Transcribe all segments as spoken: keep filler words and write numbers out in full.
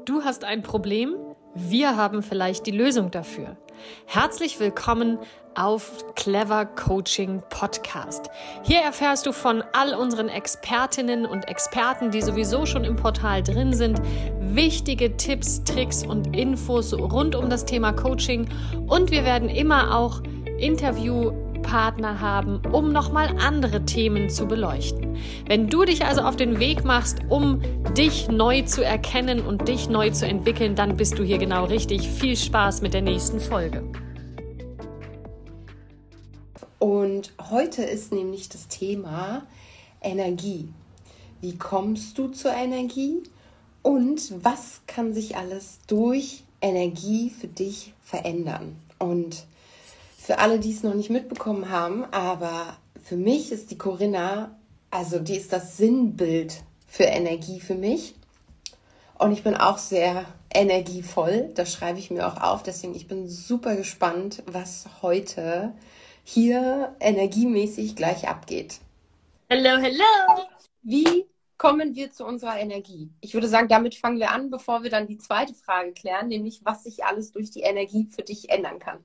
Du hast ein Problem? Wir haben vielleicht die Lösung dafür. Herzlich willkommen auf Clever Coaching Podcast. Hier erfährst du von all unseren Expertinnen und Experten, die sowieso schon im Portal drin sind, wichtige Tipps, Tricks und Infos rund um das Thema Coaching. Und wir werden immer auch Interviewpartner haben, um nochmal andere Themen zu beleuchten. Wenn du dich also auf den Weg machst, um dich neu zu erkennen und dich neu zu entwickeln, dann bist du hier genau richtig. Viel Spaß mit der nächsten Folge. Und heute ist nämlich das Thema Energie. Wie kommst du zur Energie und was kann sich alles durch Energie für dich verändern? Und für alle, die es noch nicht mitbekommen haben, aber für mich ist die Corinna, also die ist das Sinnbild für Energie für mich. Und ich bin auch sehr energievoll, das schreibe ich mir auch auf. Deswegen, ich bin super gespannt, was heute hier energiemäßig gleich abgeht. Hello, hello! Wie kommen wir zu unserer Energie? Ich würde sagen, damit fangen wir an, bevor wir dann die zweite Frage klären, nämlich was sich alles durch die Energie für dich ändern kann.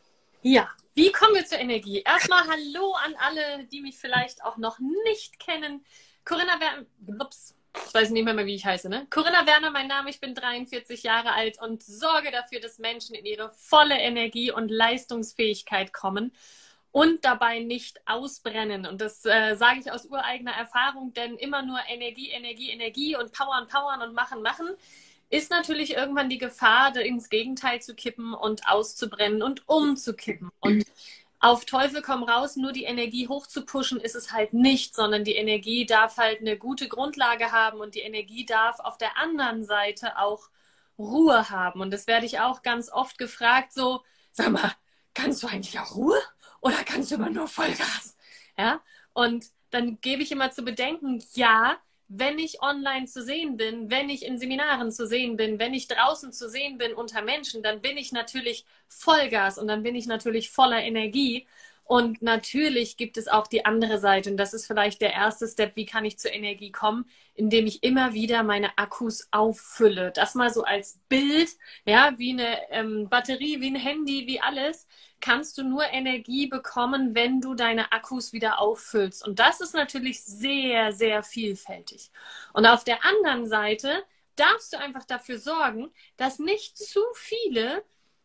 Ja, wie kommen wir zur Energie? Erstmal Hallo an alle, die mich vielleicht auch noch nicht kennen. Corinna Werner, ups, ich weiß nicht mehr, mehr, wie ich heiße, ne? Corinna Werner, mein Name, ich bin dreiundvierzig Jahre alt und sorge dafür, dass Menschen in ihre volle Energie und Leistungsfähigkeit kommen und dabei nicht ausbrennen. Und das äh, sage ich aus ureigener Erfahrung, denn immer nur Energie, Energie, Energie und powern, powern und machen, machen, ist natürlich irgendwann die Gefahr, ins Gegenteil zu kippen und auszubrennen und umzukippen. Und auf Teufel komm raus, nur die Energie hochzupushen ist es halt nicht, sondern die Energie darf halt eine gute Grundlage haben und die Energie darf auf der anderen Seite auch Ruhe haben. Und das werde ich auch ganz oft gefragt, so, sag mal, kannst du eigentlich auch Ruhe oder kannst du immer nur Vollgas? Ja, und dann gebe ich immer zu bedenken, ja, wenn ich online zu sehen bin, wenn ich in Seminaren zu sehen bin, wenn ich draußen zu sehen bin unter Menschen, dann bin ich natürlich Vollgas und dann bin ich natürlich voller Energie. Und natürlich gibt es auch die andere Seite. Und das ist vielleicht der erste Step, wie kann ich zur Energie kommen, indem ich immer wieder meine Akkus auffülle. Das mal so als Bild, ja, wie eine ähm, Batterie, wie ein Handy, wie alles, kannst du nur Energie bekommen, wenn du deine Akkus wieder auffüllst. Und das ist natürlich sehr, sehr vielfältig. Und auf der anderen Seite darfst du einfach dafür sorgen, dass nicht zu viele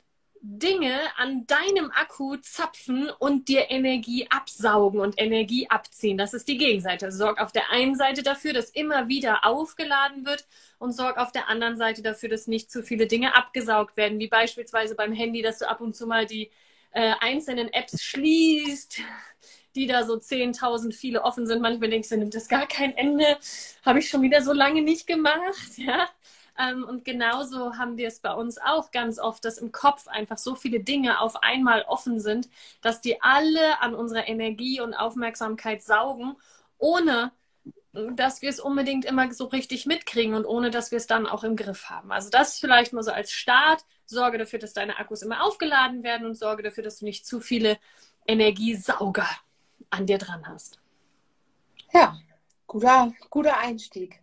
Dinge an deinem Akku zapfen und dir Energie absaugen und Energie abziehen. Das ist die Gegenseite. Sorg auf der einen Seite dafür, dass immer wieder aufgeladen wird und sorg auf der anderen Seite dafür, dass nicht zu viele Dinge abgesaugt werden, wie beispielsweise beim Handy, dass du ab und zu mal die äh, einzelnen Apps schließt, die da so zehntausend viele offen sind. Manchmal denkst du, nimmt das gar kein Ende. Habe ich schon wieder so lange nicht gemacht, ja. Und genauso haben wir es bei uns auch ganz oft, dass im Kopf einfach so viele Dinge auf einmal offen sind, dass die alle an unserer Energie und Aufmerksamkeit saugen, ohne dass wir es unbedingt immer so richtig mitkriegen und ohne dass wir es dann auch im Griff haben. Also das vielleicht mal so als Start. Sorge dafür, dass deine Akkus immer aufgeladen werden und sorge dafür, dass du nicht zu viele Energiesauger an dir dran hast. Ja, guter, guter Einstieg.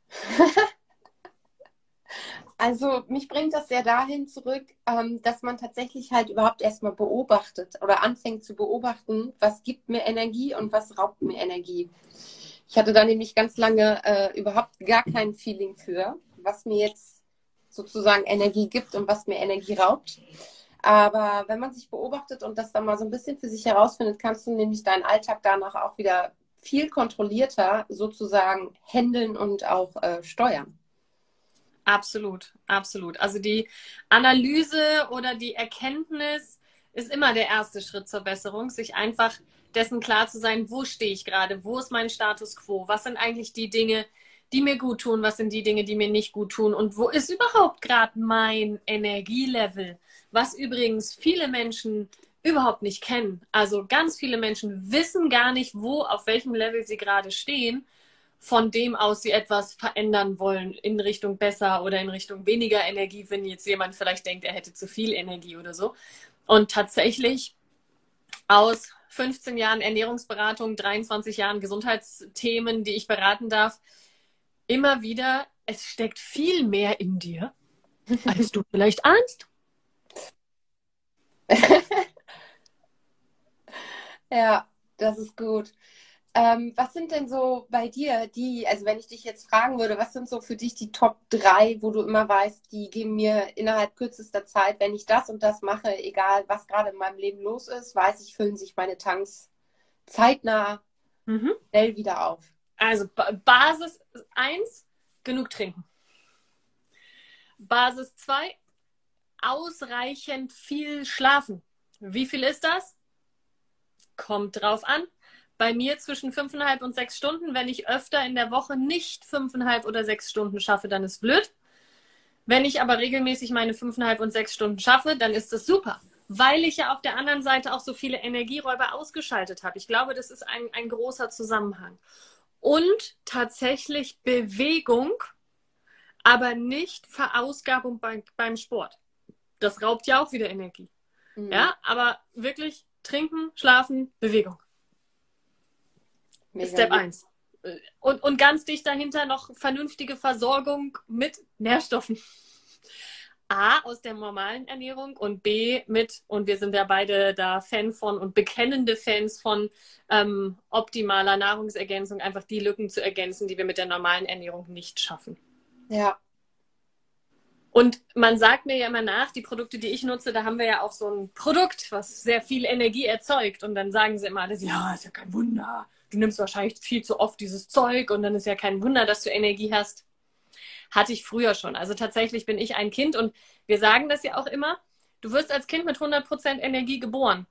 Also mich bringt das sehr dahin zurück, dass man tatsächlich halt überhaupt erstmal beobachtet oder anfängt zu beobachten, was gibt mir Energie und was raubt mir Energie. Ich hatte da nämlich ganz lange äh, überhaupt gar kein Feeling für, was mir jetzt sozusagen Energie gibt und was mir Energie raubt. Aber wenn man sich beobachtet und das dann mal so ein bisschen für sich herausfindet, kannst du nämlich deinen Alltag danach auch wieder viel kontrollierter sozusagen handeln und auch äh, steuern. Absolut, absolut. Also die Analyse oder die Erkenntnis ist immer der erste Schritt zur Besserung, sich einfach dessen klar zu sein, wo stehe ich gerade, wo ist mein Status quo, was sind eigentlich die Dinge, die mir gut tun, was sind die Dinge, die mir nicht gut tun und wo ist überhaupt gerade mein Energielevel, was übrigens viele Menschen überhaupt nicht kennen. Also ganz viele Menschen wissen gar nicht, wo, auf welchem Level sie gerade stehen, von dem aus sie etwas verändern wollen in Richtung besser oder in Richtung weniger Energie, wenn jetzt jemand vielleicht denkt, er hätte zu viel Energie oder so. Und tatsächlich aus fünfzehn Jahren Ernährungsberatung, dreiundzwanzig Jahren Gesundheitsthemen, die ich beraten darf, immer wieder, es steckt viel mehr in dir, als du vielleicht ahnst. Ja, das ist gut. Ähm, was sind denn so bei dir die, also wenn ich dich jetzt fragen würde, was sind so für dich die Top drei, wo du immer weißt, die geben mir innerhalb kürzester Zeit, wenn ich das und das mache, egal was gerade in meinem Leben los ist, weiß ich, füllen sich meine Tanks zeitnah Mhm. schnell wieder auf. Also ba Basis eins, genug trinken. Basis zwei, ausreichend viel schlafen. Wie viel ist das? Kommt drauf an. Bei mir zwischen fünfeinhalb und sechs Stunden. Wenn ich öfter in der Woche nicht fünfeinhalb oder sechs Stunden schaffe, dann ist blöd. Wenn ich aber regelmäßig meine fünfeinhalb und sechs Stunden schaffe, dann ist das super. Weil ich ja auf der anderen Seite auch so viele Energieräuber ausgeschaltet habe. Ich glaube, das ist ein, ein großer Zusammenhang. Und tatsächlich Bewegung, aber nicht Verausgabung beim, beim Sport. Das raubt ja auch wieder Energie. Mhm. Ja, aber wirklich trinken, schlafen, Bewegung. Mega Step eins. Und, und ganz dicht dahinter noch vernünftige Versorgung mit Nährstoffen. A, aus der normalen Ernährung und B, mit, und wir sind ja beide da Fan von und bekennende Fans von ähm, optimaler Nahrungsergänzung, einfach die Lücken zu ergänzen, die wir mit der normalen Ernährung nicht schaffen. Ja. Und man sagt mir ja immer nach, die Produkte, die ich nutze, da haben wir ja auch so ein Produkt, was sehr viel Energie erzeugt. Und dann sagen sie immer alles, ja, ist ja kein Wunder. Du nimmst wahrscheinlich viel zu oft dieses Zeug und dann ist ja kein Wunder, dass du Energie hast. Hatte ich früher schon. Also tatsächlich bin ich ein Kind und wir sagen das ja auch immer, du wirst als Kind mit hundert Prozent Energie geboren.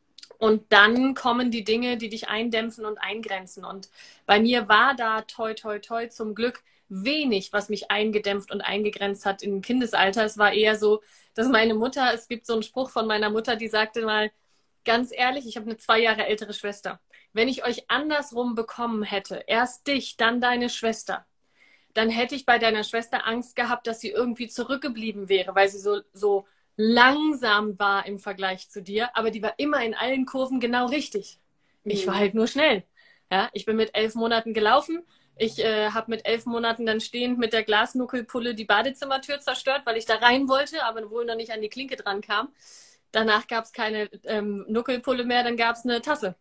Und dann kommen die Dinge, die dich eindämpfen und eingrenzen. Und bei mir war da toi, toi, toi zum Glück wenig, was mich eingedämpft und eingegrenzt hat im Kindesalter. Es war eher so, dass meine Mutter, es gibt so einen Spruch von meiner Mutter, die sagte mal, ganz ehrlich, ich habe eine zwei Jahre ältere Schwester. Wenn ich euch andersrum bekommen hätte, erst dich, dann deine Schwester, dann hätte ich bei deiner Schwester Angst gehabt, dass sie irgendwie zurückgeblieben wäre, weil sie so, so langsam war im Vergleich zu dir, aber die war immer in allen Kurven genau richtig. Mhm. Ich war halt nur schnell. Ja, ich bin mit elf Monaten gelaufen. Ich äh, habe mit elf Monaten dann stehend mit der Glasnuckelpulle die Badezimmertür zerstört, weil ich da rein wollte, aber wohl noch nicht an die Klinke dran kam. Danach gab es keine ähm, Nuckelpulle mehr, dann gab es eine Tasse.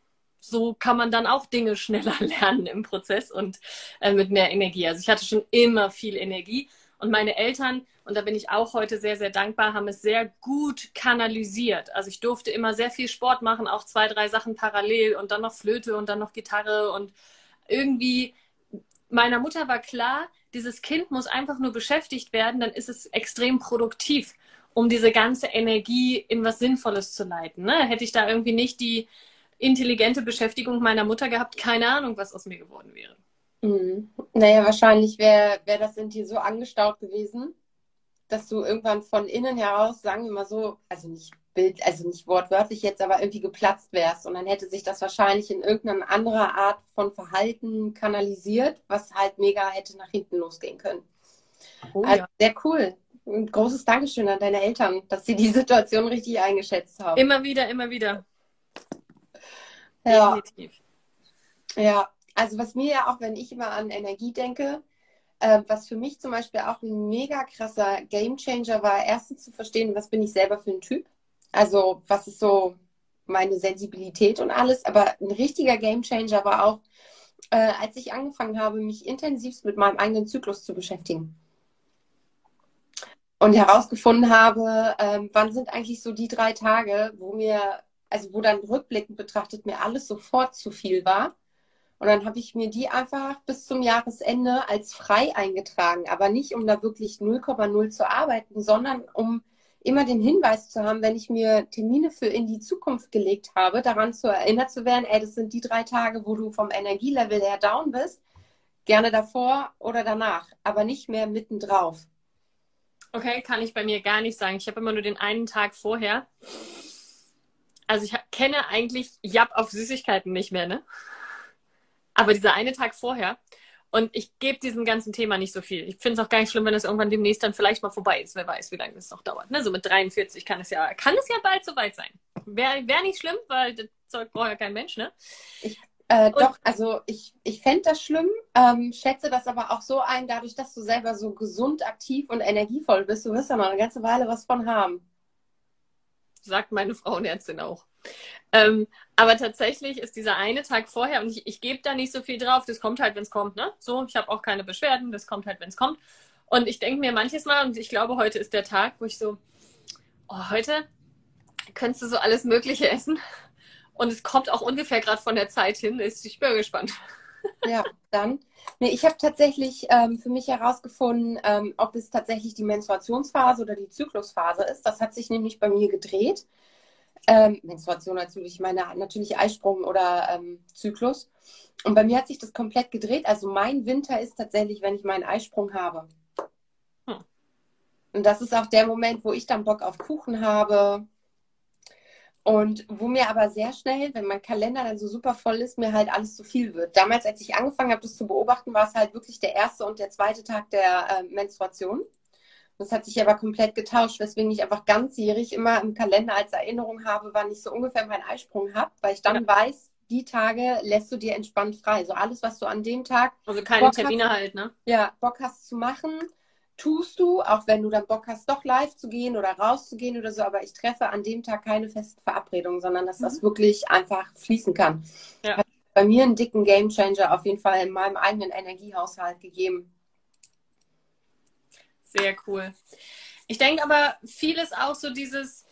So kann man dann auch Dinge schneller lernen im Prozess und äh, mit mehr Energie. Also ich hatte schon immer viel Energie und meine Eltern, und da bin ich auch heute sehr, sehr dankbar, haben es sehr gut kanalisiert. Also ich durfte immer sehr viel Sport machen, auch zwei, drei Sachen parallel und dann noch Flöte und dann noch Gitarre und irgendwie meiner Mutter war klar, dieses Kind muss einfach nur beschäftigt werden, dann ist es extrem produktiv, um diese ganze Energie in was Sinnvolles zu leiten. Ne? Hätte ich da irgendwie nicht die intelligente Beschäftigung meiner Mutter gehabt, keine Ahnung, was aus mir geworden wäre. Mhm. Naja, wahrscheinlich wäre wär das in dir so angestaut gewesen, dass du irgendwann von innen heraus, sagen wir mal so, also nicht Bild, also nicht wortwörtlich jetzt, aber irgendwie geplatzt wärst und dann hätte sich das wahrscheinlich in irgendeiner anderer Art von Verhalten kanalisiert, was halt mega hätte nach hinten losgehen können. Oh, also ja. Sehr cool. Ein großes Dankeschön an deine Eltern, dass sie die Situation richtig eingeschätzt haben. Immer wieder, immer wieder. Ja. Definitiv. Ja, also was mir ja auch, wenn ich immer an Energie denke, äh, was für mich zum Beispiel auch ein mega krasser Gamechanger war, erstens zu verstehen, was bin ich selber für ein Typ. Also was ist so meine Sensibilität und alles. Aber ein richtiger Gamechanger war auch, äh, als ich angefangen habe, mich intensivst mit meinem eigenen Zyklus zu beschäftigen. Und herausgefunden habe, ähm, wann sind eigentlich so die drei Tage, wo mir, also wo dann rückblickend betrachtet mir alles sofort zu viel war. Und dann habe ich mir die einfach bis zum Jahresende als frei eingetragen. Aber nicht, um da wirklich null Komma null zu arbeiten, sondern um immer den Hinweis zu haben, wenn ich mir Termine für in die Zukunft gelegt habe, daran zu erinnert zu werden, ey, das sind die drei Tage, wo du vom Energielevel her down bist. Gerne davor oder danach, aber nicht mehr mittendrauf. Okay, kann ich bei mir gar nicht sagen. Ich habe immer nur den einen Tag vorher. Also ich kenne eigentlich Japp auf Süßigkeiten nicht mehr, ne? Aber dieser eine Tag vorher. Und ich gebe diesem ganzen Thema nicht so viel. Ich finde es auch gar nicht schlimm, wenn es irgendwann demnächst dann vielleicht mal vorbei ist. Wer weiß, wie lange das noch dauert. Ne? So mit dreiundvierzig kann es ja, kann es ja bald soweit sein. Wäre wär nicht schlimm, weil das Zeug braucht ja kein Mensch, ne? Ich, Äh, Und doch, also ich, ich fände das schlimm, ähm, schätze das aber auch so ein, dadurch, dass du selber so gesund, aktiv und energievoll bist, du wirst ja noch eine ganze Weile was von haben. sagt meine Frauenärztin auch. Ähm, aber tatsächlich ist dieser eine Tag vorher, und ich, ich gebe da nicht so viel drauf, das kommt halt, wenn es kommt, ne? So, ich habe auch keine Beschwerden, das kommt halt, wenn es kommt. Und ich denke mir manches Mal, und ich glaube, heute ist der Tag, wo ich so, oh, heute könntest du so alles Mögliche essen. Und es kommt auch ungefähr gerade von der Zeit hin, ist, ich bin gespannt. Ja, dann. Nee, ich habe tatsächlich ähm, für mich herausgefunden, ähm, ob es tatsächlich die Menstruationsphase oder die Zyklusphase ist. Das hat sich nämlich bei mir gedreht. Ähm, Menstruation natürlich, ich meine natürlich Eisprung oder ähm, Zyklus. Und bei mir hat sich das komplett gedreht. Also mein Winter ist tatsächlich, wenn ich meinen Eisprung habe. Hm. Und das ist auch der Moment, wo ich dann Bock auf Kuchen habe. Und wo mir aber sehr schnell, wenn mein Kalender dann so super voll ist, mir halt alles zu viel wird. Damals, als ich angefangen habe, das zu beobachten, war es halt wirklich der erste und der zweite Tag der äh, Menstruation. Das hat sich aber komplett getauscht, weswegen ich einfach ganzjährig immer im Kalender als Erinnerung habe, wann ich so ungefähr meinen Eisprung habe, weil ich dann Ja. weiß, die Tage lässt du dir entspannt frei. So alles, was du an dem Tag Also keine Bock hast, Termine halt, ne? ja, Bock hast zu machen, tust du, auch wenn du dann Bock hast, doch live zu gehen oder rauszugehen oder so. Aber ich treffe an dem Tag keine festen Verabredungen, sondern dass das Mhm. wirklich einfach fließen kann. Ja, Hat bei mir einen dicken Gamechanger auf jeden Fall in meinem eigenen Energiehaushalt gegeben. sehr cool. Ich denke aber, vieles auch so dieses,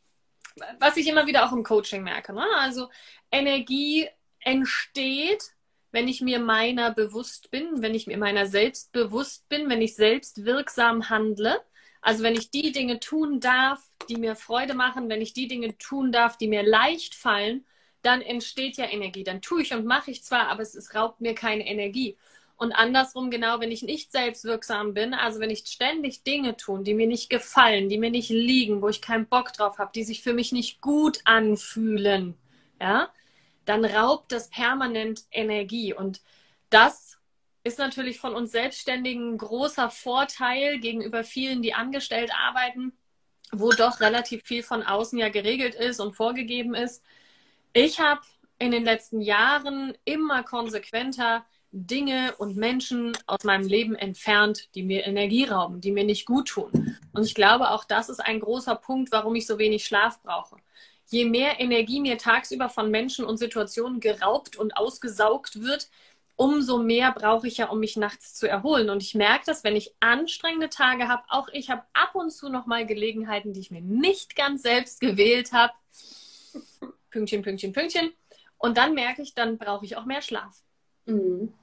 was ich immer wieder auch im Coaching merke, ne? Also Energie entsteht, wenn ich mir meiner bewusst bin, wenn ich mir meiner selbst bewusst bin, wenn ich selbst wirksam handle. Also wenn ich die Dinge tun darf, die mir Freude machen, wenn ich die Dinge tun darf, die mir leicht fallen, dann entsteht ja Energie. Dann tue ich und mache ich zwar, aber es, es raubt mir keine Energie. Und andersrum genau, wenn ich nicht selbstwirksam bin, also wenn ich ständig Dinge tue, die mir nicht gefallen, die mir nicht liegen, wo ich keinen Bock drauf habe, die sich für mich nicht gut anfühlen, ja, dann raubt das permanent Energie. Und das ist natürlich von uns Selbstständigen ein großer Vorteil gegenüber vielen, die angestellt arbeiten, wo doch relativ viel von außen ja geregelt ist und vorgegeben ist. Ich habe in den letzten Jahren immer konsequenter Dinge und Menschen aus meinem Leben entfernt, die mir Energie rauben, die mir nicht gut tun. Und ich glaube, auch das ist ein großer Punkt, warum ich so wenig Schlaf brauche. Je mehr Energie mir tagsüber von Menschen und Situationen geraubt und ausgesaugt wird, umso mehr brauche ich ja, um mich nachts zu erholen. Und ich merke das, wenn ich anstrengende Tage habe, auch ich habe ab und zu noch mal Gelegenheiten, die ich mir nicht ganz selbst gewählt habe. Pünktchen, Pünktchen, Pünktchen. Und dann merke ich, dann brauche ich auch mehr Schlaf. Mhm.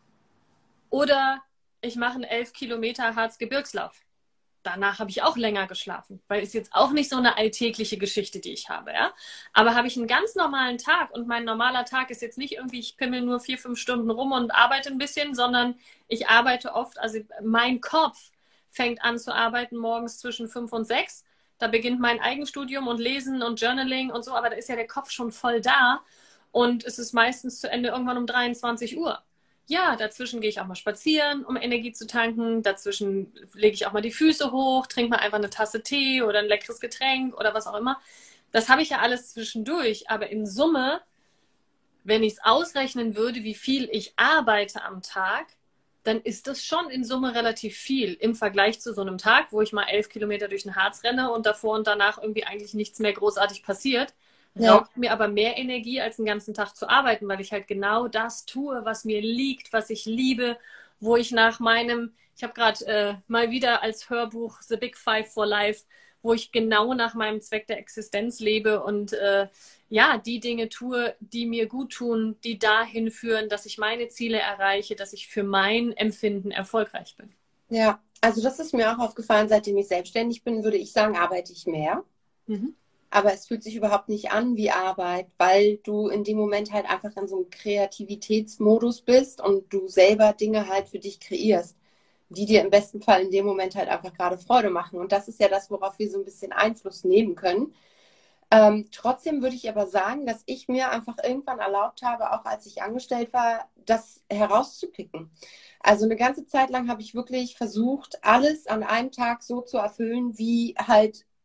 Oder ich mache einen elf Kilometer Harzgebirgslauf. Danach habe ich auch länger geschlafen, weil es jetzt auch nicht so eine alltägliche Geschichte, die ich habe, ja. Aber habe ich einen ganz normalen Tag und mein normaler Tag ist jetzt nicht irgendwie, ich pimmel nur vier, fünf Stunden rum und arbeite ein bisschen, sondern ich arbeite oft, also mein Kopf fängt an zu arbeiten morgens zwischen fünf und sechs. Da beginnt mein Eigenstudium und Lesen und Journaling und so, aber da ist ja der Kopf schon voll da und es ist meistens zu Ende irgendwann um dreiundzwanzig Uhr. Ja, dazwischen gehe ich auch mal spazieren, um Energie zu tanken. Dazwischen lege ich auch mal die Füße hoch, trinke mal einfach eine Tasse Tee oder ein leckeres Getränk oder was auch immer. Das habe ich ja alles zwischendurch. Aber in Summe, wenn ich es ausrechnen würde, wie viel ich arbeite am Tag, dann ist das schon in Summe relativ viel im Vergleich zu so einem Tag, wo ich mal elf Kilometer durch den Harz renne und davor und danach irgendwie eigentlich nichts mehr großartig passiert. Ja. Raubt mir aber mehr Energie, als den ganzen Tag zu arbeiten, weil ich halt genau das tue, was mir liegt, was ich liebe, wo ich nach meinem, ich habe gerade äh, mal wieder als Hörbuch The Big Five for Life, wo ich genau nach meinem Zweck der Existenz lebe und äh, ja, die Dinge tue, die mir gut tun, die dahin führen, dass ich meine Ziele erreiche, dass ich für mein Empfinden erfolgreich bin. Ja, also das ist mir auch aufgefallen, seitdem ich selbstständig bin, würde ich sagen, arbeite ich mehr. Mhm. Aber es fühlt sich überhaupt nicht an wie Arbeit, weil du in dem Moment halt einfach in so einem Kreativitätsmodus bist und du selber Dinge halt für dich kreierst, die dir im besten Fall in dem Moment halt einfach gerade Freude machen. Und das ist ja das, worauf wir so ein bisschen Einfluss nehmen können. Ähm, trotzdem würde ich aber sagen, dass ich mir einfach irgendwann erlaubt habe, auch als ich angestellt war, das herauszupicken. Also eine ganze Zeit lang habe ich wirklich versucht, alles an einem Tag so zu erfüllen, wie halt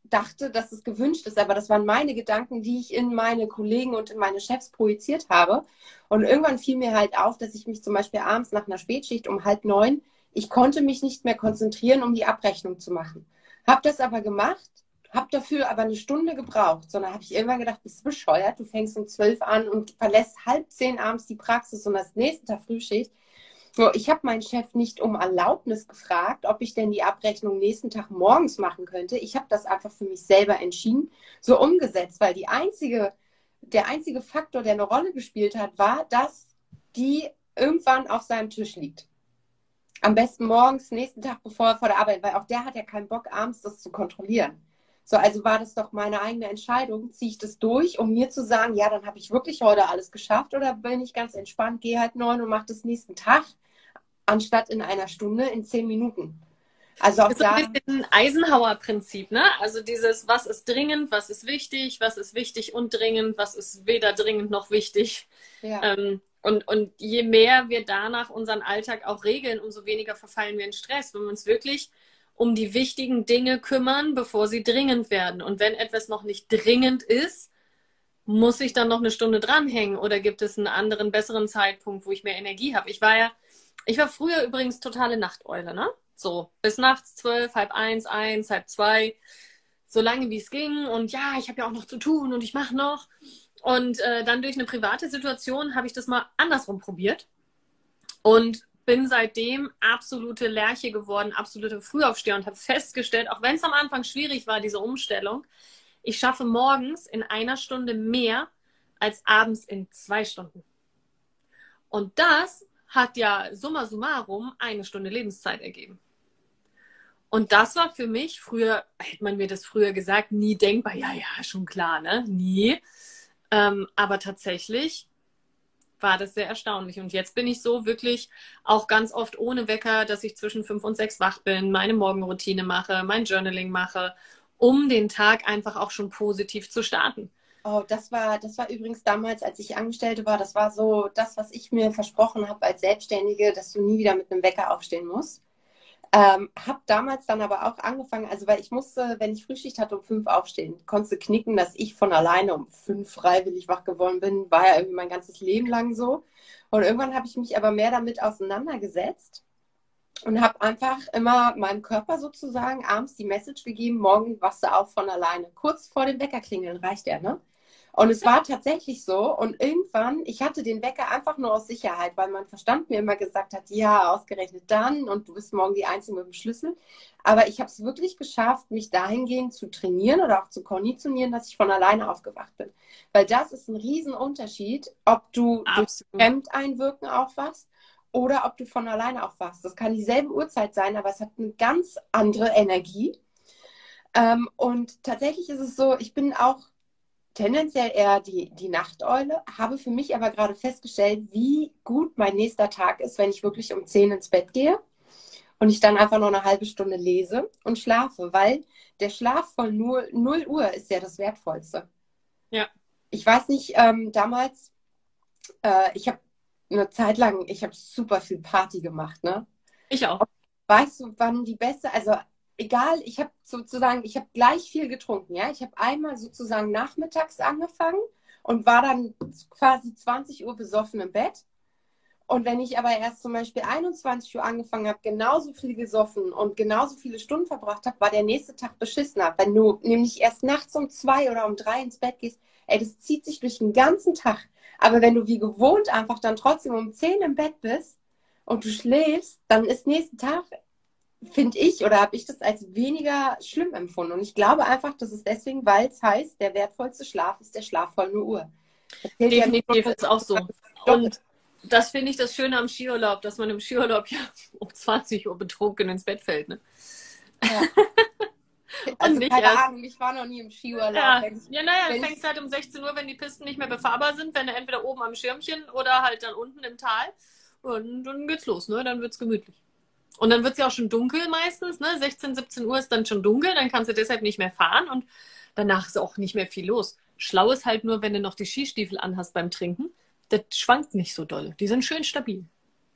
dachte, dass es gewünscht ist, aber das waren meine Gedanken, die ich in meine Kollegen und in meine Chefs projiziert habe. Und irgendwann fiel mir halt auf, dass ich mich zum Beispiel abends nach einer Spätschicht um halb neun, ich konnte mich nicht mehr konzentrieren, um die Abrechnung zu machen. Hab das aber gemacht, habe dafür aber eine Stunde gebraucht, sondern habe ich irgendwann gedacht, bist du bescheuert, du fängst um zwölf an und verlässt halb zehn abends die Praxis und das nächste Tag Frühschicht. So, ich habe meinen Chef nicht um Erlaubnis gefragt, ob ich denn die Abrechnung nächsten Tag morgens machen könnte. Ich habe das einfach für mich selber entschieden, so umgesetzt, weil die einzige, der einzige Faktor, der eine Rolle gespielt hat, war, dass die irgendwann auf seinem Tisch liegt. Am besten morgens, nächsten Tag, bevor er vor der Arbeit, weil auch der hat ja keinen Bock, abends das zu kontrollieren. So, also war das doch meine eigene Entscheidung. Ziehe ich das durch, um mir zu sagen, ja, dann habe ich wirklich heute alles geschafft, oder bin ich ganz entspannt, gehe halt neun und mache das nächsten Tag, anstatt in einer Stunde in zehn Minuten. Also auch ist da. ein bisschen Eisenhower-Prinzip, ne? Also dieses, was ist dringend, was ist wichtig, was ist wichtig und dringend, was ist weder dringend noch wichtig. Ja. Ähm, und, und je mehr wir danach unseren Alltag auch regeln, umso weniger verfallen wir in Stress, wenn wir uns wirklich um die wichtigen Dinge kümmern, bevor sie dringend werden. Und wenn etwas noch nicht dringend ist, muss ich dann noch eine Stunde dranhängen oder gibt es einen anderen, besseren Zeitpunkt, wo ich mehr Energie habe? Ich war ja, ich war früher übrigens totale Nachteule, ne? So, bis nachts zwölf, halb eins, eins, halb zwei, so lange wie es ging. Und ja, ich habe ja auch noch zu tun und ich mache noch. Und äh, dann durch eine private Situation habe ich das mal andersrum probiert und bin seitdem absolute Lerche geworden, absolute Frühaufsteher und habe festgestellt, auch wenn es am Anfang schwierig war, diese Umstellung, ich schaffe morgens in einer Stunde mehr als abends in zwei Stunden. Und das hat ja summa summarum eine Stunde Lebenszeit ergeben. Und das war für mich früher, hätte man mir das früher gesagt, nie denkbar. Ja, ja, schon klar, ne? Nie. Ähm, aber tatsächlich war das sehr erstaunlich. Und jetzt bin ich so wirklich auch ganz oft ohne Wecker, dass ich zwischen fünf und sechs wach bin, meine Morgenroutine mache, mein Journaling mache, um den Tag einfach auch schon positiv zu starten. Oh, das war, das war übrigens damals, als ich Angestellte war, das war so das, was ich mir versprochen habe als Selbstständige, dass du nie wieder mit einem Wecker aufstehen musst. Ähm, habe damals dann aber auch angefangen, also weil ich musste, wenn ich Frühschicht hatte, um fünf aufstehen. Konntest du knicken, dass ich von alleine um fünf freiwillig wach geworden bin, war ja irgendwie mein ganzes Leben lang so. Und irgendwann habe ich mich aber mehr damit auseinandergesetzt und habe einfach immer meinem Körper sozusagen abends die Message gegeben, morgen wachst du auf von alleine. Kurz vor dem Wecker klingeln reicht ja, ne? Und es war tatsächlich so. Und irgendwann, ich hatte den Wecker einfach nur aus Sicherheit, weil mein Verstand mir immer gesagt hat, ja, ausgerechnet dann und du bist morgen die Einzige mit dem Schlüssel. Aber ich habe es wirklich geschafft, mich dahingehend zu trainieren oder auch zu konditionieren, dass ich von alleine aufgewacht bin. Weil das ist ein Riesenunterschied, ob du durch Fremdeinwirken aufwachst oder ob du von alleine aufwachst. Das kann dieselbe Uhrzeit sein, aber es hat eine ganz andere Energie. Ähm, und tatsächlich ist es so, ich bin auch tendenziell eher die, die Nachteule, habe für mich aber gerade festgestellt, wie gut mein nächster Tag ist, wenn ich wirklich um zehn ins Bett gehe und ich dann einfach noch eine halbe Stunde lese und schlafe, weil der Schlaf von null Uhr ist ja das Wertvollste. Ja. Ich weiß nicht, ähm, damals, äh, ich habe eine Zeit lang, ich habe super viel Party gemacht, ne? Ich auch. Und weißt du, wann die beste, also egal, ich habe sozusagen, ich habe gleich viel getrunken, ja. Ich habe einmal sozusagen nachmittags angefangen und war dann quasi zwanzig Uhr besoffen im Bett. Und wenn ich aber erst zum Beispiel einundzwanzig Uhr angefangen habe, genauso viel gesoffen und genauso viele Stunden verbracht habe, war der nächste Tag beschissener. Wenn du nämlich erst nachts um zwei oder um drei ins Bett gehst, ey, das zieht sich durch den ganzen Tag. Aber wenn du wie gewohnt einfach dann trotzdem um zehn im Bett bist und du schläfst, dann ist nächsten Tag, finde ich, oder habe ich das als weniger schlimm empfunden. Und ich glaube einfach, das ist deswegen, weil es heißt, der wertvollste Schlaf ist der Schlaf von null Uhr. Definitiv ist auch so. Und das finde ich das Schöne am Skiurlaub, dass man im Skiurlaub ja um zwanzig Uhr betrunken ins Bett fällt. Ne? Ja. Und also nicht keine erst, Ahnung, ich war noch nie im Skiurlaub. ja, Wenn ich, ja, naja, wenn fängst ich, halt um sechzehn Uhr, wenn die Pisten nicht mehr befahrbar sind, wenn du entweder oben am Schirmchen oder halt dann unten im Tal. Und dann geht's los, ne? Dann wird's gemütlich. Und dann wird es ja auch schon dunkel meistens, ne? sechzehn, siebzehn Uhr ist dann schon dunkel, dann kannst du deshalb nicht mehr fahren und danach ist auch nicht mehr viel los. Schlau ist halt nur, wenn du noch die Skistiefel anhast beim Trinken, das schwankt nicht so doll. Die sind schön stabil.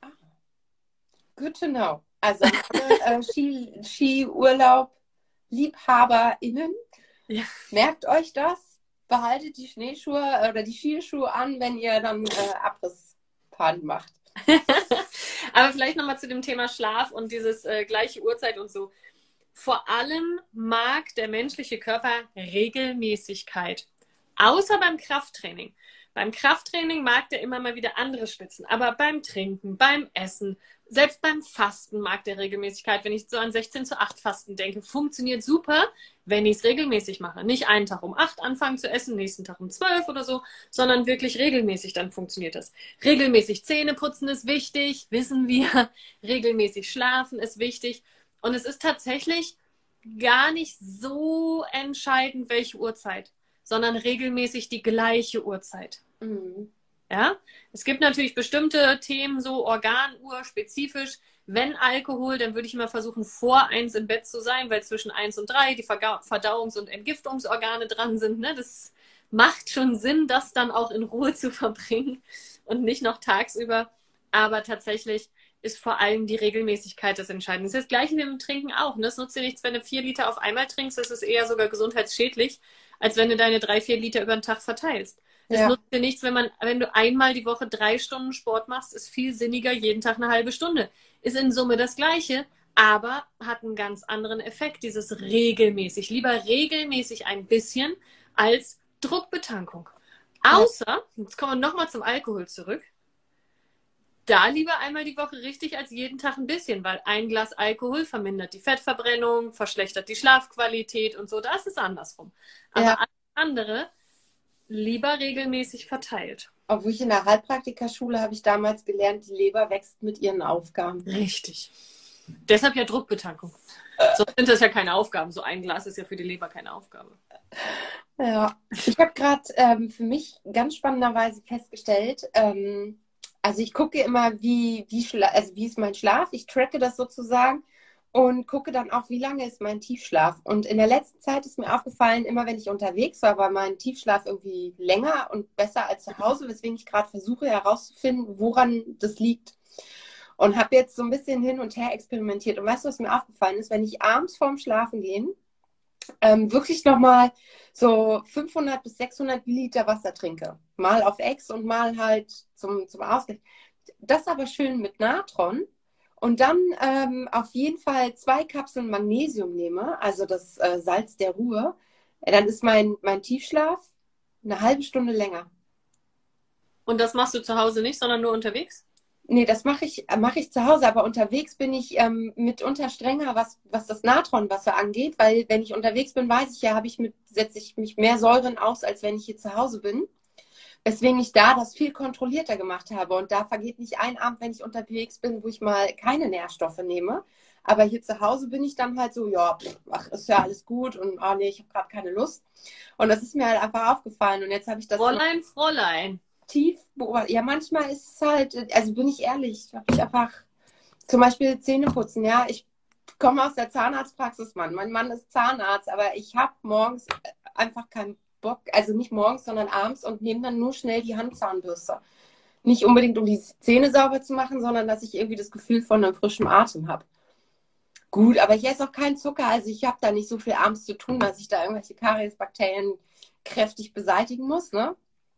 good to know. Also alle äh, Ski, Skiurlaub, LiebhaberInnen, Ja. Merkt euch das. Behaltet die Schneeschuhe oder die Skischuhe an, wenn ihr dann äh, Abrissparty macht. Aber vielleicht nochmal zu dem Thema Schlaf und dieses äh, gleiche Uhrzeit und so. Vor allem mag der menschliche Körper Regelmäßigkeit. Außer beim Krafttraining. Beim Krafttraining mag der immer mal wieder andere Spitzen. Aber beim Trinken, beim Essen, selbst beim Fasten mag der Regelmäßigkeit. Wenn ich so an sechzehn zu acht Fasten denke, funktioniert super, wenn ich es regelmäßig mache. Nicht einen Tag um acht anfangen zu essen, nächsten Tag um zwölf oder so, sondern wirklich regelmäßig, dann funktioniert das. Regelmäßig Zähne putzen ist wichtig, wissen wir. Regelmäßig schlafen ist wichtig. Und es ist tatsächlich gar nicht so entscheidend, welche Uhrzeit, sondern regelmäßig die gleiche Uhrzeit. Mhm. Ja? Es gibt natürlich bestimmte Themen, so Organuhr spezifisch. Wenn Alkohol, dann würde ich immer versuchen, vor eins im Bett zu sein, weil zwischen eins und drei die Verdauungs- und Entgiftungsorgane dran sind. Ne? Das macht schon Sinn, das dann auch in Ruhe zu verbringen und nicht noch tagsüber. Aber tatsächlich ist vor allem die Regelmäßigkeit das Entscheidende. Das ist das Gleiche wie mit dem Trinken auch. Ne? Es nutzt dir nichts, wenn du vier Liter auf einmal trinkst. Das ist eher sogar gesundheitsschädlich, als wenn du deine drei, vier Liter über den Tag verteilst. Es Ja. nutzt dir nichts, wenn man, wenn du einmal die Woche drei Stunden Sport machst, ist viel sinniger, jeden Tag eine halbe Stunde. Ist in Summe das Gleiche, aber hat einen ganz anderen Effekt, dieses regelmäßig. Lieber regelmäßig ein bisschen als Druckbetankung. Außer, jetzt kommen wir nochmal zum Alkohol zurück, da lieber einmal die Woche richtig als jeden Tag ein bisschen, weil ein Glas Alkohol vermindert die Fettverbrennung, verschlechtert die Schlafqualität und so. Da ist es andersrum. Aber Ja. alles andere lieber regelmäßig verteilt. Obwohl ich in der Heilpraktikerschule habe ich damals gelernt, die Leber wächst mit ihren Aufgaben. Richtig. Deshalb ja Druckbetankung. Sonst sind das ja keine Aufgaben. So ein Glas ist ja für die Leber keine Aufgabe. Ja, ich habe gerade ähm, für mich ganz spannenderweise festgestellt, ähm, also ich gucke immer, wie, wie, schla- also wie ist mein Schlaf, ich tracke das sozusagen und gucke dann auch, wie lange ist mein Tiefschlaf. Und in der letzten Zeit ist mir aufgefallen, immer wenn ich unterwegs war, war mein Tiefschlaf irgendwie länger und besser als zu Hause, weswegen ich gerade versuche herauszufinden, woran das liegt. Und habe jetzt so ein bisschen hin und her experimentiert. Und weißt du, was mir aufgefallen ist? Wenn ich abends vorm Schlafen gehen ähm, wirklich nochmal so fünfhundert bis sechshundert Milliliter Wasser trinke. Mal auf Ex und mal halt zum, zum Ausgleich. Das aber schön mit Natron. Und dann ähm, auf jeden Fall zwei Kapseln Magnesium nehme, also das äh, Salz der Ruhe. Äh, dann ist mein, mein Tiefschlaf eine halbe Stunde länger. Und das machst du zu Hause nicht, sondern nur unterwegs? Nee, das mache ich, mache ich zu Hause, aber unterwegs bin ich ähm, mitunter strenger, was, was das Natronwasser angeht, weil wenn ich unterwegs bin, weiß ich ja, habe ich mit, setze ich mich mehr Säuren aus, als wenn ich hier zu Hause bin. Weswegen ich da das viel kontrollierter gemacht habe. Und da vergeht nicht ein Abend, wenn ich unterwegs bin, wo ich mal keine Nährstoffe nehme. Aber hier zu Hause bin ich dann halt so, ja, pff, ach, ist ja alles gut und oh nee, ich habe gerade keine Lust. Und das ist mir halt einfach aufgefallen. Und jetzt habe ich das Fräulein, Fräulein. tief beobachtet. Ja, manchmal ist es halt, also bin ich ehrlich, habe ich einfach zum Beispiel Zähne putzen, ja. Ich komme aus der Zahnarztpraxis, Mann. Mein Mann ist Zahnarzt, aber ich habe morgens einfach keinen Bock, also nicht morgens, sondern abends und nehme dann nur schnell die Handzahnbürste. Nicht unbedingt, um die Zähne sauber zu machen, sondern dass ich irgendwie das Gefühl von einem frischen Atem habe. Gut, aber ich esse auch keinen Zucker, also ich habe da nicht so viel abends zu tun, dass ich da irgendwelche Kariesbakterien kräftig beseitigen muss, ne?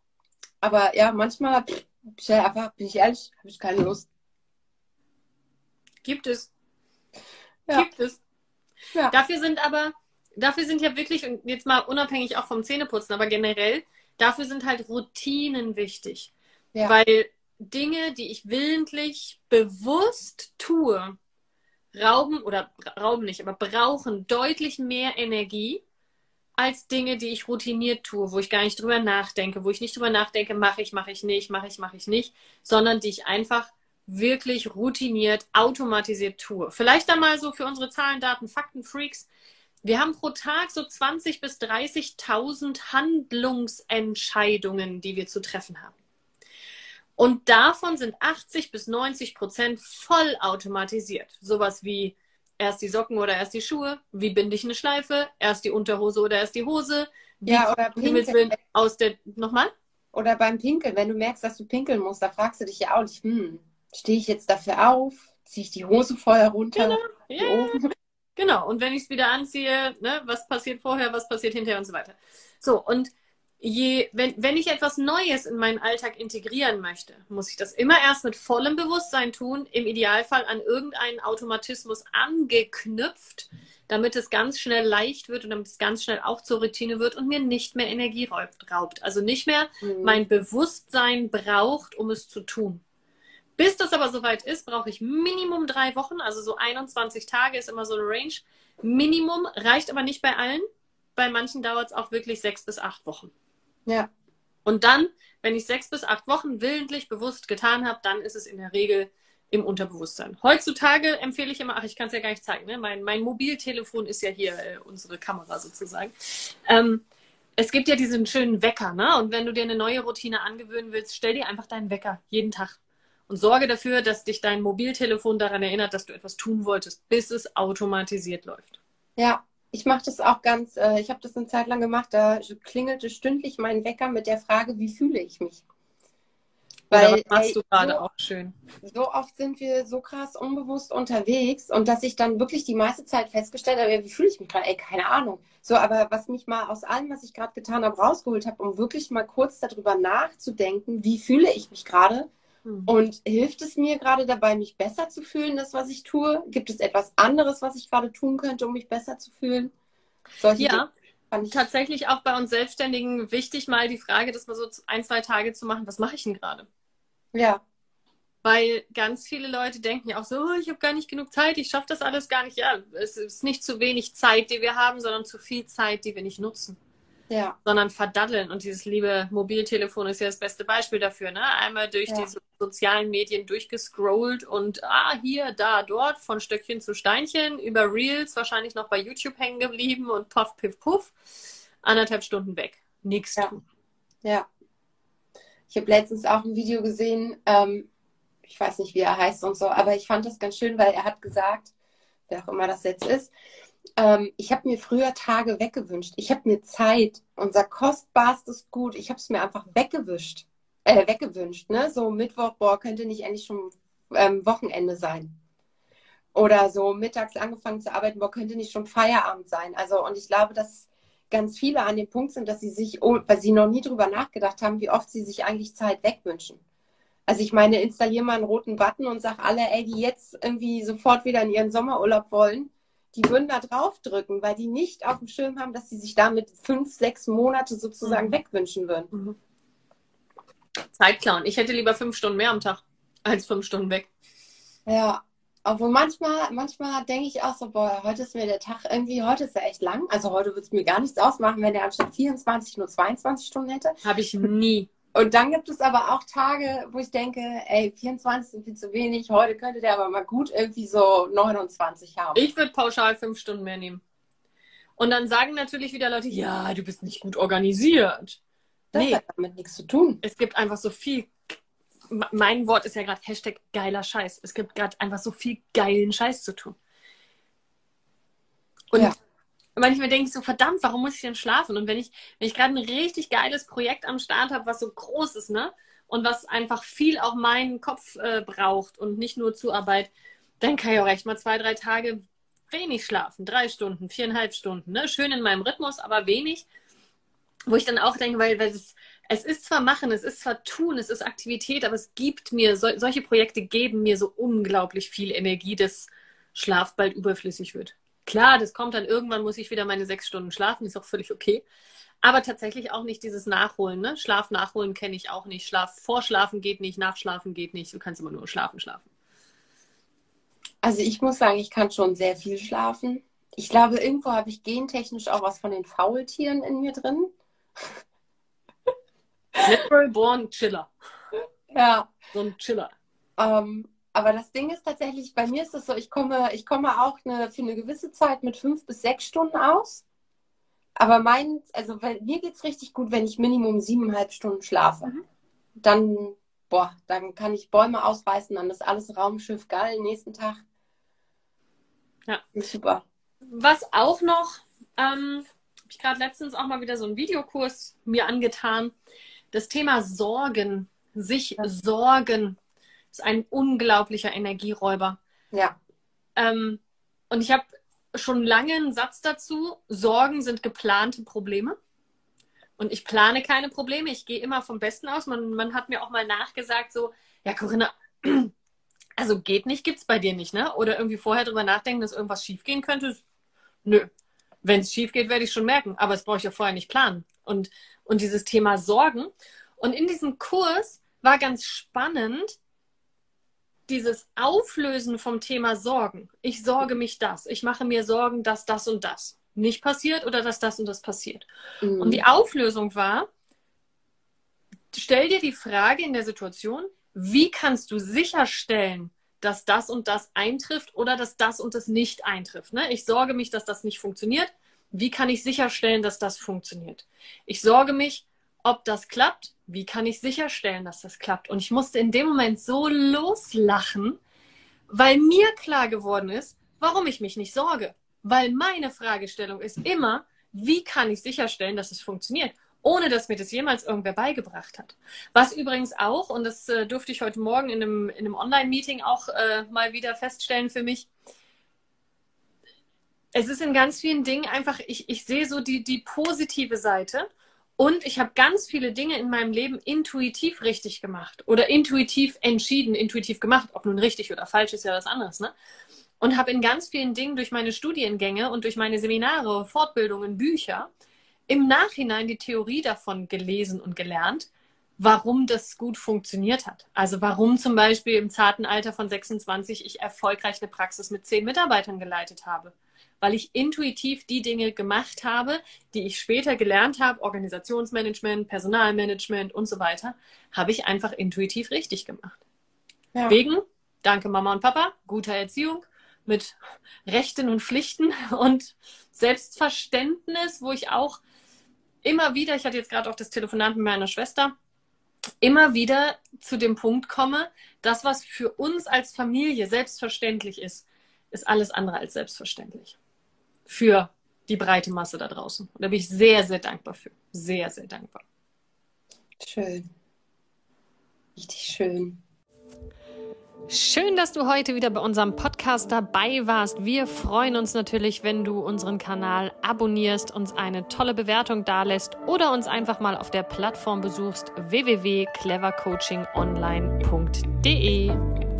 Aber ja, manchmal pff, einfach, bin ich ehrlich, habe ich keine Lust. Gibt es. Ja. Gibt es. Ja. Dafür sind aber, dafür sind ja wirklich, und jetzt mal unabhängig auch vom Zähneputzen, aber generell, dafür sind halt Routinen wichtig. Ja. Weil Dinge, die ich willentlich bewusst tue, rauben, oder rauben nicht, aber brauchen deutlich mehr Energie als Dinge, die ich routiniert tue, wo ich gar nicht drüber nachdenke, wo ich nicht drüber nachdenke, mache ich, mache ich nicht, mache ich, mache ich nicht, sondern die ich einfach wirklich routiniert, automatisiert tue. Vielleicht dann mal so für unsere Zahlen, Daten, Fakten, Freaks. Wir haben pro Tag so zwanzig bis dreißigtausend Handlungsentscheidungen, die wir zu treffen haben. Und davon sind achtzig bis neunzig Prozent voll automatisiert. Sowas wie erst die Socken oder erst die Schuhe, wie binde ich eine Schleife, erst die Unterhose oder erst die Hose. Wie Ja, oder um Himmels Willen aus der, nochmal? Oder beim Pinkeln, wenn du merkst, dass du pinkeln musst, da fragst du dich ja auch nicht, hm, stehe ich jetzt dafür auf? Ziehe ich die Hose vorher runter? Genau, ja, Genau, und wenn ich es wieder anziehe, ne, was passiert vorher, was passiert hinterher und so weiter. So, und je, wenn, wenn ich etwas Neues in meinen Alltag integrieren möchte, muss ich das immer erst mit vollem Bewusstsein tun, im Idealfall an irgendeinen Automatismus angeknüpft, damit es ganz schnell leicht wird und damit es ganz schnell auch zur Routine wird und mir nicht mehr Energie raubt. Also nicht mehr Mhm. mein Bewusstsein braucht, um es zu tun. Bis das aber soweit ist, brauche ich Minimum drei Wochen, also so einundzwanzig Tage ist immer so eine Range. Minimum, reicht aber nicht bei allen. Bei manchen dauert es auch wirklich sechs bis acht Wochen. Ja. Und dann, wenn ich sechs bis acht Wochen willentlich bewusst getan habe, dann ist es in der Regel im Unterbewusstsein. Heutzutage empfehle ich immer, ach, ich kann es ja gar nicht zeigen, ne? mein, mein Mobiltelefon ist ja hier äh, unsere Kamera sozusagen. Ähm, es gibt ja diesen schönen Wecker, ne? Und wenn du dir eine neue Routine angewöhnen willst, stell dir einfach deinen Wecker jeden Tag. Und sorge dafür, dass dich dein Mobiltelefon daran erinnert, dass du etwas tun wolltest, bis es automatisiert läuft. Ja, ich mache das auch ganz, äh, ich habe das eine Zeit lang gemacht, da klingelte stündlich mein Wecker mit der Frage, wie fühle ich mich? Oder Weil, was machst ey, du gerade so, auch schön? so oft sind wir so krass unbewusst unterwegs und dass ich dann wirklich die meiste Zeit festgestellt habe, ja, wie fühle ich mich gerade? Ey, keine Ahnung. So, aber was mich mal aus allem, was ich gerade getan habe, rausgeholt habe, um wirklich mal kurz darüber nachzudenken, wie fühle ich mich gerade? Hm. Und hilft es mir gerade dabei, mich besser zu fühlen, das, was ich tue? Gibt es etwas anderes, was ich gerade tun könnte, um mich besser zu fühlen? Solche Dinge Ja, fand ich. tatsächlich auch bei uns Selbstständigen wichtig, mal die Frage, das mal so ein, zwei Tage zu machen, was mache ich denn gerade? Ja, Weil ganz viele Leute denken ja auch so, oh, ich habe gar nicht genug Zeit, ich schaffe das alles gar nicht. Ja, es ist nicht zu wenig Zeit, die wir haben, sondern zu viel Zeit, die wir nicht nutzen, ja, sondern verdaddeln. Und dieses liebe Mobiltelefon ist ja das beste Beispiel dafür. Ne? Einmal durch ja. die so- sozialen Medien durchgescrollt und ah, hier, da, dort, von Stöckchen zu Steinchen, über Reels, wahrscheinlich noch bei YouTube hängen geblieben und puff, piff, puff, anderthalb Stunden weg. Nichts Ja. tun. Ja. Ich habe letztens auch ein Video gesehen, ähm, ich weiß nicht, wie er heißt und so, aber ich fand das ganz schön, weil er hat gesagt, wer auch immer das jetzt ist, ähm, ich habe mir früher Tage weggewünscht. Ich habe mir Zeit, unser kostbarstes Gut, ich habe es mir einfach weggewischt, äh, weggewünscht. Ne? So Mittwoch, boah, könnte nicht endlich schon ähm, Wochenende sein. Oder so mittags angefangen zu arbeiten, boah, könnte nicht schon Feierabend sein. Also, und ich glaube, dass ganz viele an dem Punkt sind, dass sie sich, oh, weil sie noch nie drüber nachgedacht haben, wie oft sie sich eigentlich Zeit wegwünschen. Also ich meine, installiere mal einen roten Button und sag alle, ey, die jetzt irgendwie sofort wieder in ihren Sommerurlaub wollen, die würden da draufdrücken, weil die nicht auf dem Schirm haben, dass sie sich damit fünf, sechs Monate sozusagen Mhm. wegwünschen würden. Mhm. Zeit klauen. Ich hätte lieber fünf Stunden mehr am Tag als fünf Stunden weg. Ja, obwohl manchmal, manchmal denke ich auch so, boah, heute ist mir der Tag irgendwie, heute ist er echt lang. Also heute würde es mir gar nichts ausmachen, wenn der anstatt vierundzwanzig nur zweiundzwanzig Stunden hätte. Habe ich nie. Und dann gibt es aber auch Tage, wo ich denke, ey, vierundzwanzig sind viel zu wenig, heute könnte der aber mal gut irgendwie so neunundzwanzig haben. Ich würde pauschal fünf Stunden mehr nehmen. Und dann sagen natürlich wieder Leute, ja, du bist nicht gut organisiert. Das Nee, hat damit nichts zu tun. es gibt einfach so viel. Mein Wort ist ja gerade Hashtag geiler Scheiß. Es gibt gerade einfach so viel geilen Scheiß zu tun. Und Ja. manchmal denke ich so, verdammt, warum muss ich denn schlafen? Und wenn ich, wenn ich gerade ein richtig geiles Projekt am Start habe, was so groß ist, ne? Und was einfach viel auch meinen Kopf äh, braucht und nicht nur Zuarbeit, dann kann ich auch recht mal zwei, drei Tage wenig schlafen. Drei Stunden, viereinhalb Stunden, ne? Schön in meinem Rhythmus, aber wenig. Wo ich dann auch denke, weil, weil es, es ist zwar Machen, es ist zwar Tun, es ist Aktivität, aber es gibt mir, so, solche Projekte geben mir so unglaublich viel Energie, dass Schlaf bald überflüssig wird. Klar, das kommt dann irgendwann, muss ich wieder meine sechs Stunden schlafen, ist auch völlig okay. Aber tatsächlich auch nicht dieses Nachholen. Ne? Schlaf nachholen kenne ich auch nicht. Schlaf vorschlafen geht nicht, nachschlafen geht nicht. Du kannst immer nur schlafen, schlafen. Also ich muss sagen, ich kann schon sehr viel schlafen. Ich glaube, irgendwo habe ich gentechnisch auch was von den Faultieren in mir drin. Natural born Chiller. Ja. So ein Chiller. Ähm, aber das Ding ist tatsächlich, bei mir ist es so, ich komme, ich komme auch eine, für eine gewisse Zeit mit fünf bis sechs Stunden aus. Aber mein, also weil, mir geht es richtig gut, wenn ich Minimum siebeneinhalb Stunden schlafe. Mhm. Dann, boah, dann kann ich Bäume ausreißen, dann ist alles Raumschiff geil, nächsten Tag. Ja. Super. Was auch noch, ähm, habe ich gerade letztens auch mal wieder so einen Videokurs mir angetan. Das Thema Sorgen, sich Ja. sorgen, ist ein unglaublicher Energieräuber. Ja. Ähm, und ich habe schon lange einen Satz dazu, Sorgen sind geplante Probleme. Und ich plane keine Probleme, ich gehe immer vom Besten aus. Man, man hat mir auch mal nachgesagt, so, ja Corinna, also geht nicht, gibt's bei dir nicht, ne? Oder irgendwie vorher drüber nachdenken, dass irgendwas schief gehen könnte. Nö, wenn es schief geht, werde ich schon merken. Aber das brauche ich ja vorher nicht planen. Und, und dieses Thema Sorgen. Und in diesem Kurs war ganz spannend, dieses Auflösen vom Thema Sorgen. Ich sorge mich das. Ich mache mir Sorgen, dass das und das nicht passiert oder dass das und das passiert. Mhm. Und die Auflösung war, stell dir die Frage in der Situation, wie kannst du sicherstellen, dass das und das eintrifft oder dass das und das nicht eintrifft. Ne? Ich sorge mich, dass das nicht funktioniert. Wie kann ich sicherstellen, dass das funktioniert? Ich sorge mich, ob das klappt. Wie kann ich sicherstellen, dass das klappt? Und ich musste in dem Moment so loslachen, weil mir klar geworden ist, warum ich mich nicht sorge. Weil meine Fragestellung ist immer, wie kann ich sicherstellen, dass es funktioniert, ohne dass mir das jemals irgendwer beigebracht hat. Was übrigens auch, und das äh, durfte ich heute Morgen in einem, in einem Online-Meeting auch äh, mal wieder feststellen für mich, es ist in ganz vielen Dingen einfach, ich, ich sehe so die, die positive Seite und ich habe ganz viele Dinge in meinem Leben intuitiv richtig gemacht oder intuitiv entschieden, intuitiv gemacht, ob nun richtig oder falsch ist ja was anderes, ne? Und habe in ganz vielen Dingen durch meine Studiengänge und durch meine Seminare, Fortbildungen, Bücher im Nachhinein die Theorie davon gelesen und gelernt, warum das gut funktioniert hat. Also warum zum Beispiel im zarten Alter von sechsundzwanzig ich erfolgreich eine Praxis mit zehn Mitarbeitern geleitet habe. Weil ich intuitiv die Dinge gemacht habe, die ich später gelernt habe, Organisationsmanagement, Personalmanagement und so weiter, habe ich einfach intuitiv richtig gemacht. Ja. Wegen, danke Mama und Papa, guter Erziehung, mit Rechten und Pflichten und Selbstverständnis, wo ich auch immer wieder, ich hatte jetzt gerade auch das Telefonat mit meiner Schwester, immer wieder zu dem Punkt komme, das, was für uns als Familie selbstverständlich ist, ist alles andere als selbstverständlich. Für die breite Masse da draußen. Und da bin ich sehr, sehr dankbar für. Sehr, sehr dankbar. Schön. Richtig schön. Schön, dass du heute wieder bei unserem Podcast dabei warst. Wir freuen uns natürlich, wenn du unseren Kanal abonnierst, uns eine tolle Bewertung dalässt oder uns einfach mal auf der Plattform besuchst w w w punkt clever coaching online punkt d e.